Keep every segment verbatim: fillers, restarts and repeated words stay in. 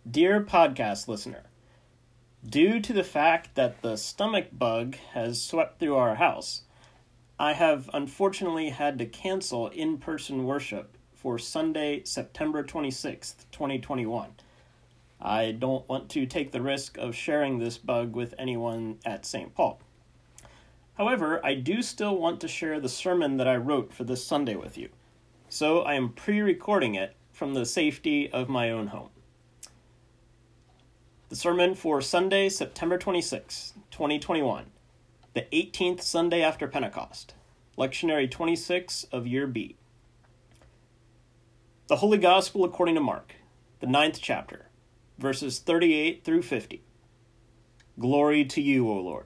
Dear podcast listener, due to the fact that the stomach bug has swept through our house, I have unfortunately had to cancel in-person worship for Sunday, September twenty-sixth, twenty twenty-one. I don't want to take the risk of sharing this bug with anyone at Saint Paul. However, I do still want to share the sermon that I wrote for this Sunday with you, so I am pre-recording it from the safety of my own home. The sermon for Sunday, September twenty-sixth, twenty twenty-one, the eighteenth Sunday after Pentecost, Lectionary twenty-six of Year B. The Holy Gospel according to Mark, the ninth chapter, verses thirty-eight through fifty. Glory to you, O Lord.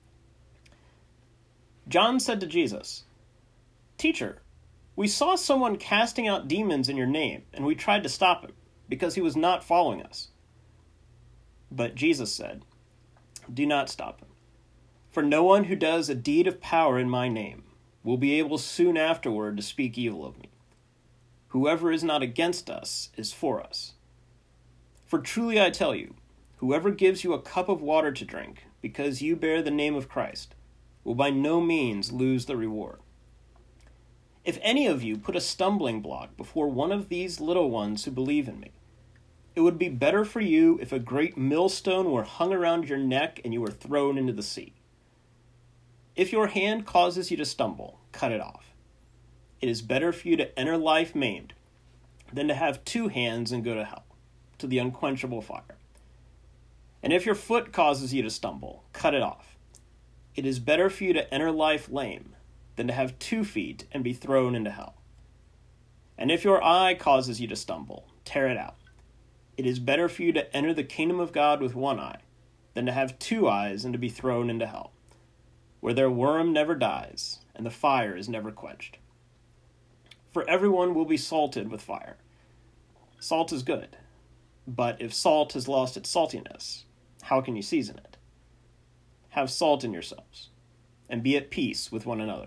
John said to Jesus, "Teacher, we saw someone casting out demons in your name, and we tried to stop him, because he was not following us." But Jesus said, "Do not stop him, for no one who does a deed of power in my name will be able soon afterward to speak evil of me. Whoever is not against us is for us. For truly I tell you, whoever gives you a cup of water to drink, because you bear the name of Christ, will by no means lose the reward. If any of you put a stumbling block before one of these little ones who believe in me, it would be better for you if a great millstone were hung around your neck and you were thrown into the sea. If your hand causes you to stumble, cut it off. It is better for you to enter life maimed than to have two hands and go to hell, to the unquenchable fire. And if your foot causes you to stumble, cut it off. It is better for you to enter life lame than to have two feet and be thrown into hell. And if your eye causes you to stumble, tear it out. It is better for you to enter the kingdom of God with one eye than to have two eyes and to be thrown into hell, where their worm never dies and the fire is never quenched. For everyone will be salted with fire. Salt is good, but if salt has lost its saltiness, how can you season it? Have salt in yourselves, and be at peace with one another."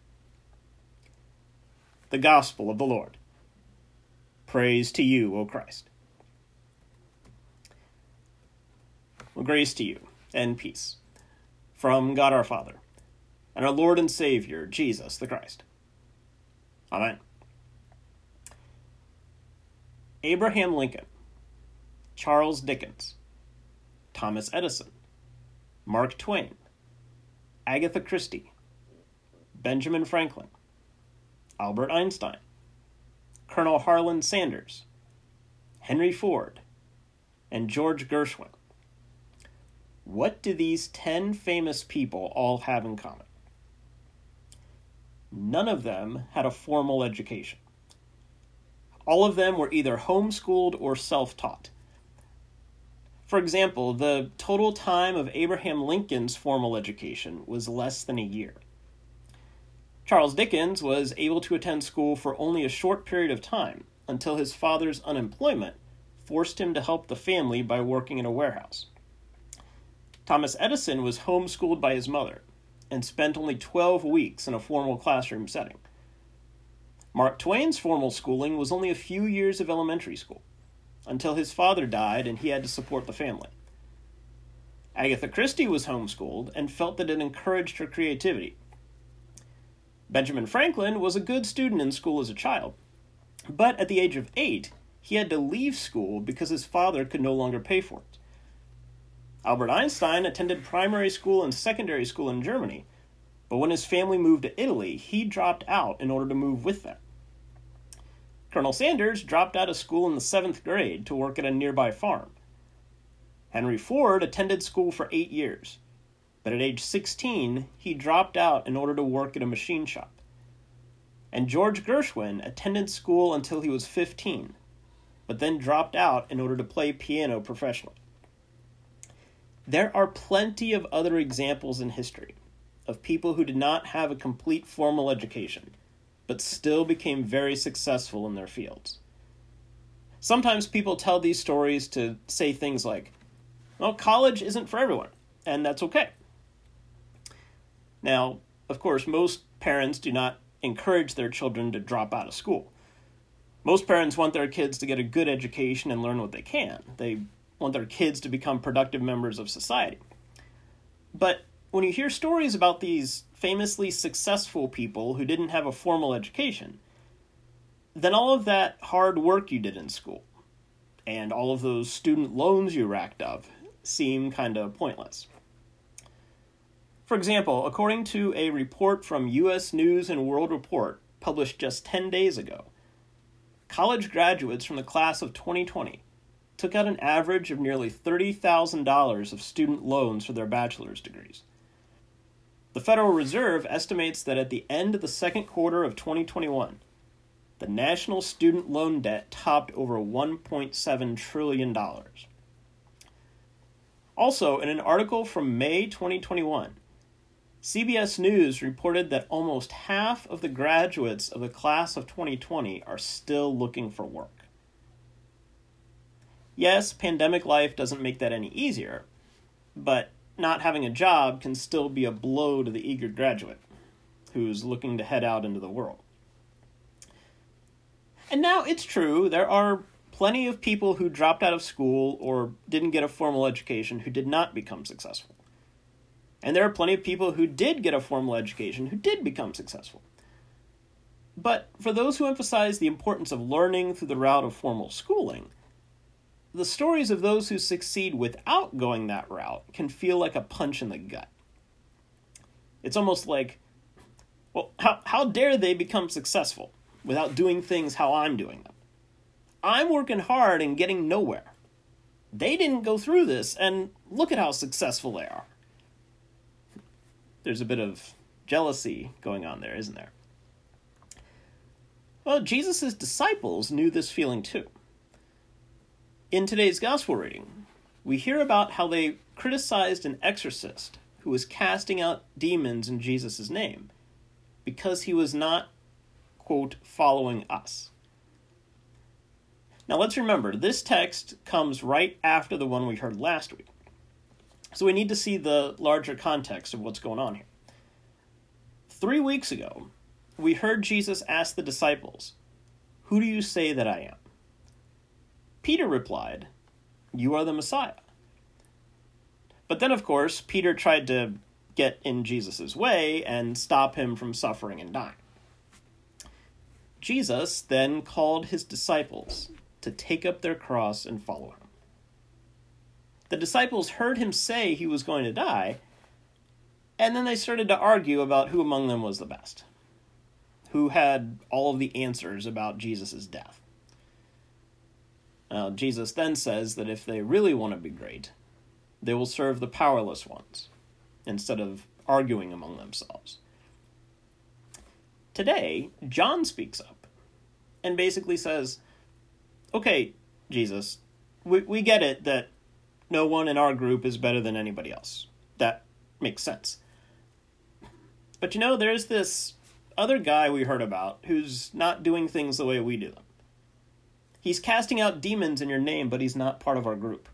The Gospel of the Lord. Praise to you, O Christ. Well, grace to you, and peace, from God our Father, and our Lord and Savior, Jesus the Christ. Amen. Abraham Lincoln, Charles Dickens, Thomas Edison, Mark Twain, Agatha Christie, Benjamin Franklin, Albert Einstein, Colonel Harlan Sanders, Henry Ford, and George Gershwin. What do these ten famous people all have in common? None of them had a formal education. All of them were either homeschooled or self-taught. For example, the total time of Abraham Lincoln's formal education was less than a year. Charles Dickens was able to attend school for only a short period of time until his father's unemployment forced him to help the family by working in a warehouse. Thomas Edison was homeschooled by his mother and spent only twelve weeks in a formal classroom setting. Mark Twain's formal schooling was only a few years of elementary school, until his father died and he had to support the family. Agatha Christie was homeschooled and felt that it encouraged her creativity. Benjamin Franklin was a good student in school as a child, but at the age of eight, he had to leave school because his father could no longer pay for it. Albert Einstein attended primary school and secondary school in Germany, but when his family moved to Italy, he dropped out in order to move with them. Colonel Sanders dropped out of school in the seventh grade to work at a nearby farm. Henry Ford attended school for eight years, but at age sixteen, he dropped out in order to work at a machine shop. And George Gershwin attended school until he was fifteen, but then dropped out in order to play piano professionally. There are plenty of other examples in history of people who did not have a complete formal education, but still became very successful in their fields. Sometimes people tell these stories to say things like, well, college isn't for everyone, and that's okay. Now, of course, most parents do not encourage their children to drop out of school. Most parents want their kids to get a good education and learn what they can. They want their kids to become productive members of society. But when you hear stories about these famously successful people who didn't have a formal education, then all of that hard work you did in school and all of those student loans you racked up seem kind of pointless. For example, according to a report from U S News and World Report published just ten days ago, college graduates from the class of twenty twenty took out an average of nearly thirty thousand dollars of student loans for their bachelor's degrees. The Federal Reserve estimates that at the end of the second quarter of twenty twenty-one, the national student loan debt topped over one point seven trillion dollars. Also, in an article from May twenty twenty-one, C B S News reported that almost half of the graduates of the class of twenty twenty are still looking for work. Yes, pandemic life doesn't make that any easier, but not having a job can still be a blow to the eager graduate who's looking to head out into the world. And now it's true, there are plenty of people who dropped out of school or didn't get a formal education who did not become successful. And there are plenty of people who did get a formal education who did become successful. But for those who emphasize the importance of learning through the route of formal schooling, the stories of those who succeed without going that route can feel like a punch in the gut. It's almost like, well, how, how dare they become successful without doing things how I'm doing them? I'm working hard and getting nowhere. They didn't go through this, and look at how successful they are. There's a bit of jealousy going on there, isn't there? Well, Jesus' disciples knew this feeling too. In today's gospel reading, we hear about how they criticized an exorcist who was casting out demons in Jesus' name because he was not, quote, following us. Now let's remember, this text comes right after the one we heard last week. So we need to see the larger context of what's going on here. Three weeks ago, we heard Jesus ask the disciples, "Who do you say that I am?" Peter replied, "You are the Messiah." But then, of course, Peter tried to get in Jesus' way and stop him from suffering and dying. Jesus then called his disciples to take up their cross and follow him. The disciples heard him say he was going to die, and then they started to argue about who among them was the best, who had all of the answers about Jesus' death. Now, Jesus then says that if they really want to be great, they will serve the powerless ones, instead of arguing among themselves. Today, John speaks up, and basically says, okay, Jesus, we, we get it that no one in our group is better than anybody else. That makes sense. But you know, there's this other guy we heard about who's not doing things the way we do them. He's casting out demons in your name, but he's not part of our group.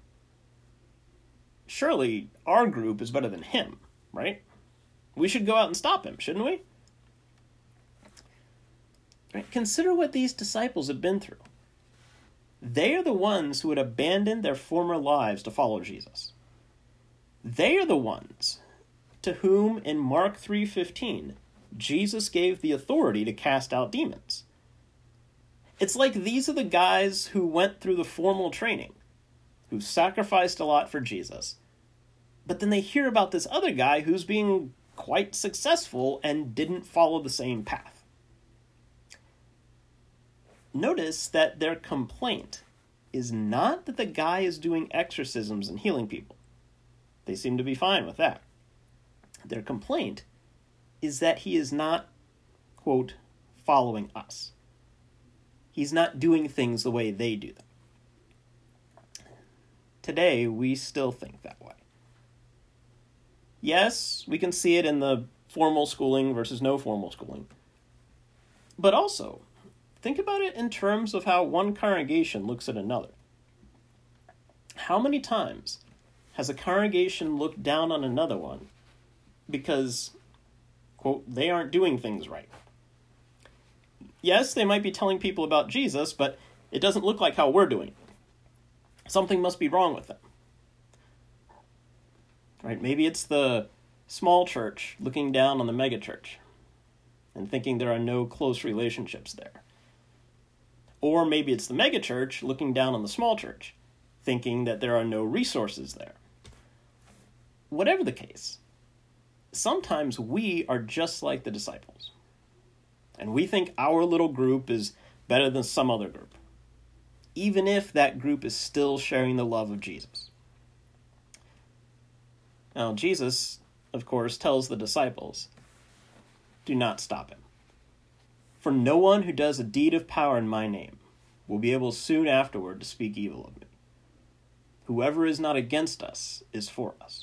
Surely our group is better than him, right? We should go out and stop him, shouldn't we? Right? Consider what these disciples have been through. They are the ones who had abandoned their former lives to follow Jesus. They are the ones to whom, in Mark three fifteen, Jesus gave the authority to cast out demons. It's like these are the guys who went through the formal training, who sacrificed a lot for Jesus, but then they hear about this other guy who's being quite successful and didn't follow the same path. Notice that their complaint is not that the guy is doing exorcisms and healing people. They seem to be fine with that. Their complaint is that he is not, quote, following us. He's not doing things the way they do them. Today, we still think that way. Yes, we can see it in the formal schooling versus no formal schooling. But also, think about it in terms of how one congregation looks at another. How many times has a congregation looked down on another one because, quote, they aren't doing things right? Yes, they might be telling people about Jesus, but it doesn't look like how we're doing it. something must be wrong with them. Right? Maybe it's the small church looking down on the megachurch and thinking there are no close relationships there. Or maybe it's the megachurch looking down on the small church, thinking that there are no resources there. Whatever the case, sometimes we are just like the disciples, and we think our little group is better than some other group, even if that group is still sharing the love of Jesus. Now, Jesus, of course, tells the disciples, do not stop him. For no one who does a deed of power in my name will be able soon afterward to speak evil of me. Whoever is not against us is for us.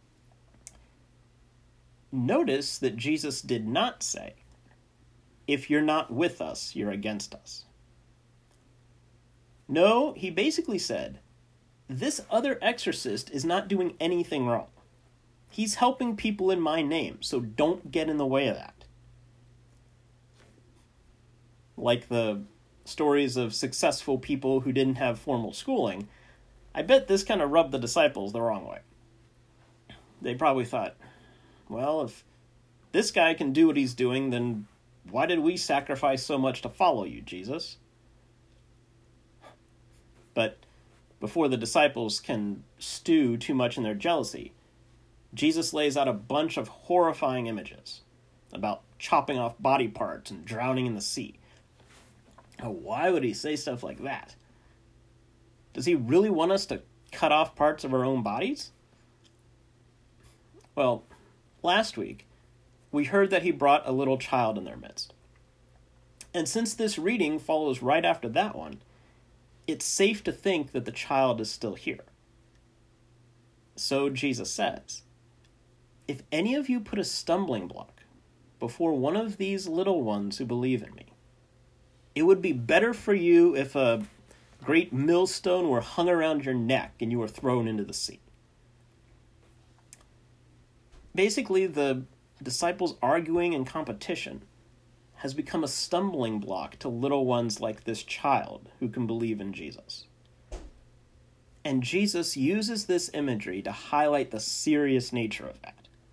Notice that Jesus did not say, if you're not with us, you're against us. No, he basically said, this other exorcist is not doing anything wrong. He's helping people in my name, so don't get in the way of that. Like the stories of successful people who didn't have formal schooling, I bet this kind of rubbed the disciples the wrong way. They probably thought, well, if this guy can do what he's doing, then why did we sacrifice so much to follow you, Jesus? But before the disciples can stew too much in their jealousy, Jesus lays out a bunch of horrifying images about chopping off body parts and drowning in the sea. Oh, why would he say stuff like that? Does he really want us to cut off parts of our own bodies? Well, last week, we heard that he brought a little child in their midst. And since this reading follows right after that one, it's safe to think that the child is still here. So Jesus says, if any of you put a stumbling block before one of these little ones who believe in me, it would be better for you if a great millstone were hung around your neck and you were thrown into the sea. Basically, the disciples' arguing and competition has become a stumbling block to little ones like this child who can believe in Jesus. And Jesus uses this imagery to highlight the serious nature of that.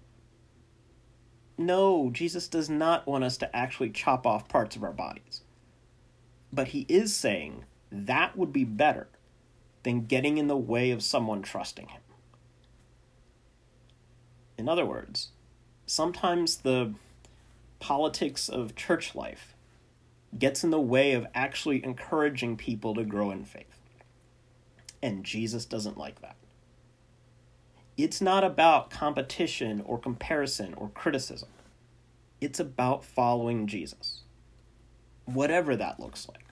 No, Jesus does not want us to actually chop off parts of our bodies. But he is saying that would be better than getting in the way of someone trusting him. In other words, sometimes the politics of church life gets in the way of actually encouraging people to grow in faith. And Jesus doesn't like that. It's not about competition or comparison or criticism. It's about following Jesus, whatever that looks like.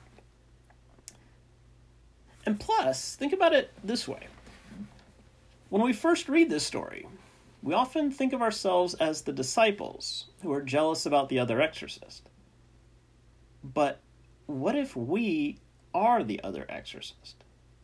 And plus, think about it this way. When we first read this story, we often think of ourselves as the disciples who are jealous about the other exorcist. But what if we are the other exorcist?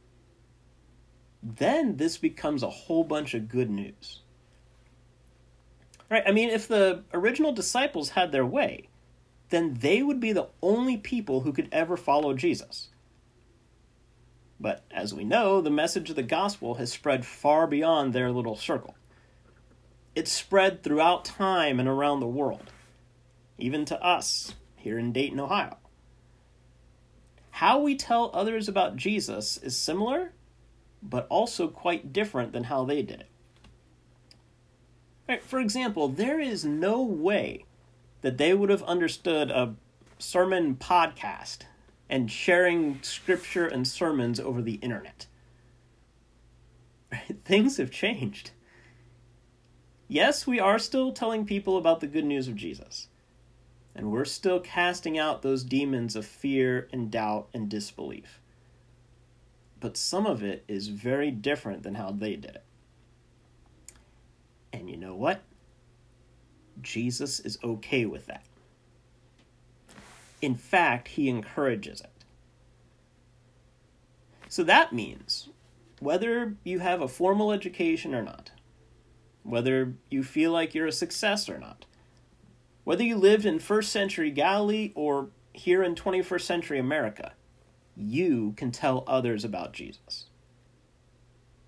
Then this becomes a whole bunch of good news. Right? I mean, if the original disciples had their way, then they would be the only people who could ever follow Jesus. But as we know, the message of the gospel has spread far beyond their little circle. It's spread throughout time and around the world, even to us here in Dayton, Ohio. How we tell others about Jesus is similar, but also quite different than how they did it. Right, for example, there is no way that they would have understood a sermon podcast and sharing scripture and sermons over the internet. Right? Things have changed. Yes, we are still telling people about the good news of Jesus, and we're still casting out those demons of fear and doubt and disbelief. But some of it is very different than how they did it. And you know what? Jesus is okay with that. In fact, he encourages it. So that means, whether you have a formal education or not, whether you feel like you're a success or not, whether you lived in first century Galilee or here in twenty-first century America, you can tell others about Jesus.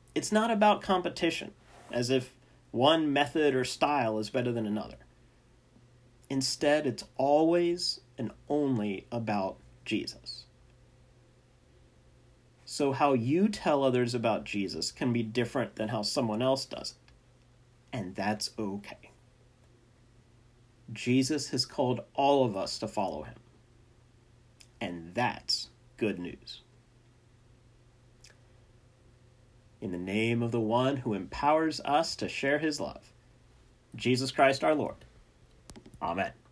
It's not about competition, as if one method or style is better than another. Instead, it's always and only about Jesus. So how you tell others about Jesus can be different than how someone else does it. And that's okay. Jesus has called all of us to follow him. And that's good news. In the name of the one who empowers us to share his love, Jesus Christ our Lord. Amen.